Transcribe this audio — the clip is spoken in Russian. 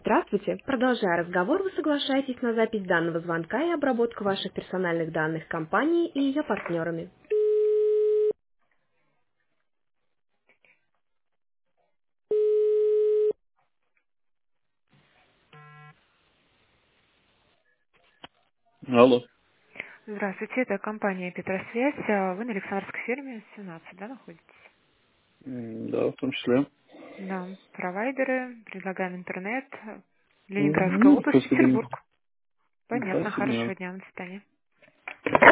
Здравствуйте. Продолжая разговор, вы соглашаетесь на запись данного звонка и обработку ваших персональных данных компании и ее партнерами. Алло. Здравствуйте, это компания Петросвязь. Вы на Александровской ферме 17, да, находитесь? Да, в том числе. Да. Провайдеры, предлагаем интернет. Ленинградская Ну, область, по сегодня. Петербург. По Понятно, сегодня. хорошего дня, до свидания.